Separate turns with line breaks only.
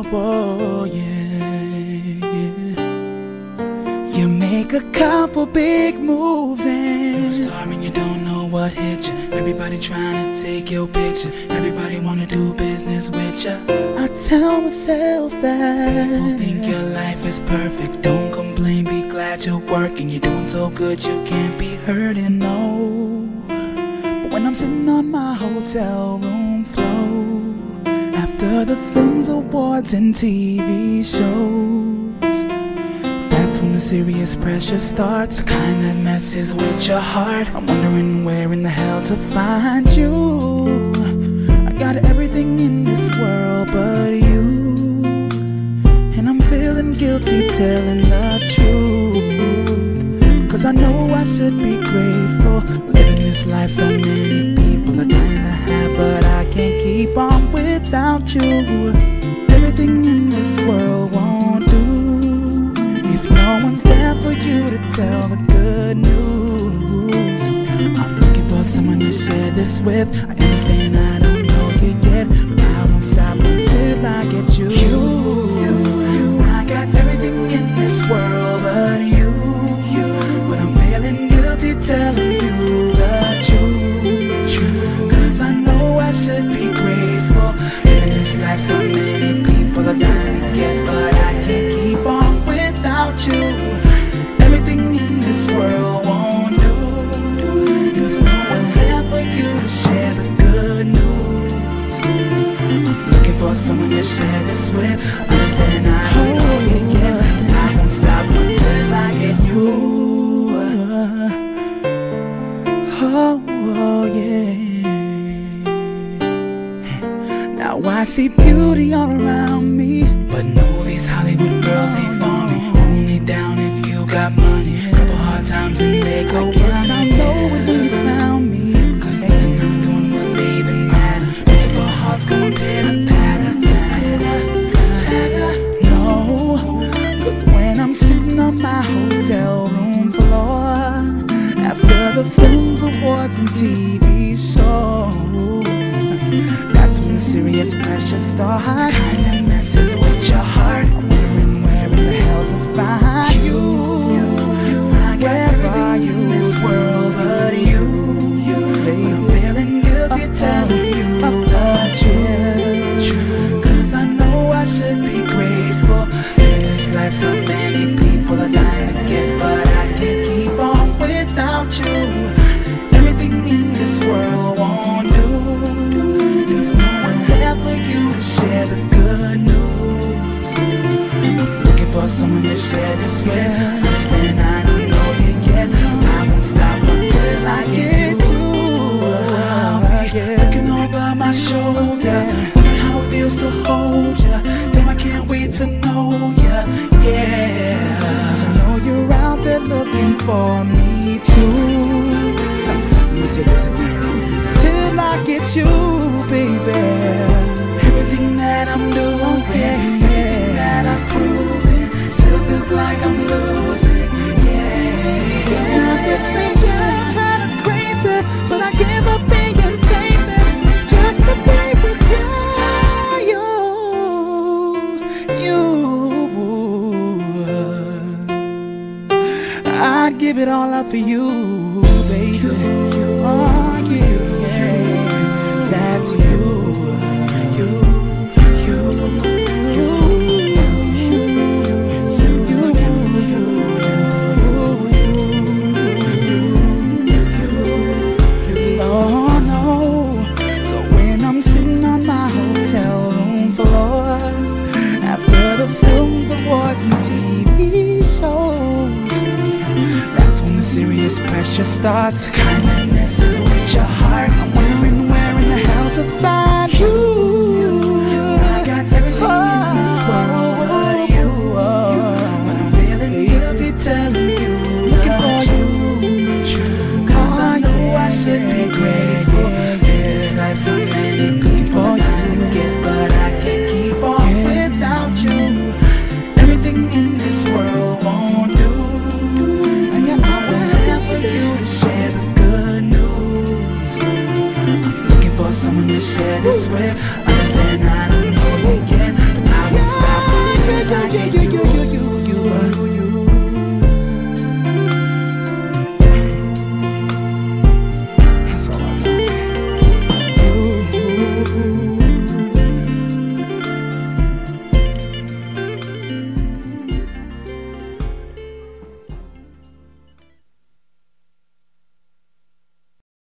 whoa, yeah. You make a couple big moves and you're a star and you don't know what hit you. Everybody trying to take your picture. Everybody wanna do business with you. I tell myself that people think your life is perfect. Don't complain, be glad you're working. You're doing so good you can't be hurting, no. But when I'm sitting on my hotel room floor after the films, awards and TV shows, that's when the serious pressure starts, the kind that messes with your heart. I'm wondering where in the hell to find you. I got everything in this world but you, and I'm feeling guilty telling the truth. Cause I know I should be grateful, living this life so many people are dying to have, but I can't keep on without you. Everything in this world won't do if no one's there for you to tell the good news. I'm looking for someone to share this with. I understand I don't know you yet, but I won't stop until I get you. I got everything in this world but you. But I'm feeling guilty telling you the truth. Cause I know I should be grateful, living this life so many people are dying to get, but I can't keep on without you. Everything in this world won't do. There's no one there for you to share the good news. I'm looking for someone to share this with. Understand I don't know you yet, but I won't stop until I get you. Oh, yeah. Now I see beauty all around me, but no, these Hollywood girls ain't for me. Only down if you got money. Couple hard times and they go running. I guess I know when you found me, cause nothing I'm doing will even matter. If our hearts going pitter-patter, no, cause when I'm sitting on my hotel room floor after the films, awards and TV shows, that's when the serious pressure starts, the kind that messes with your heart. I'm wondering where in the hell to find you. I got everything in this world but you. But I'm feeling guilty telling you the truth. Cause I know I should be grateful, living this life so many people are dying to get, but I can't keep on without you. Everything in this world won't do. There's no one there for you to share the good news. I'm looking for someone to share this with. Understand I don't know you yet, but I won't stop until I get you. I'll be looking over my shoulder, wondering how it feels to hold ya. Damn, I can't wait to know ya, yeah. Cause I know you're out there looking for me too. Let me say this again. Till I get you, baby. Everything that I'm doing, everything that I'm proving, still feels like I'm losing, yeah. This may sound kinda crazy, but I give up being famous just to be with you. I'd give it all up for you, baby. Oh, yeah, that's you. Oh, no. So when I'm sitting on my hotel room floor after the films, awards and TV shows, that's when the serious pressure starts, the kind that messes with your heart. I'm wondering where in the hell to find you. I got everything in this world but you. But I'm feeling guilty telling you the truth. Cause I know I should be grateful, in this life so many people are dying to get, but I can't keep on without you. Everything in this world won't do. I got nowhere for you to share the good news. I'm looking for someone to share this with. Understand I don't know you yet, but I Stop till I get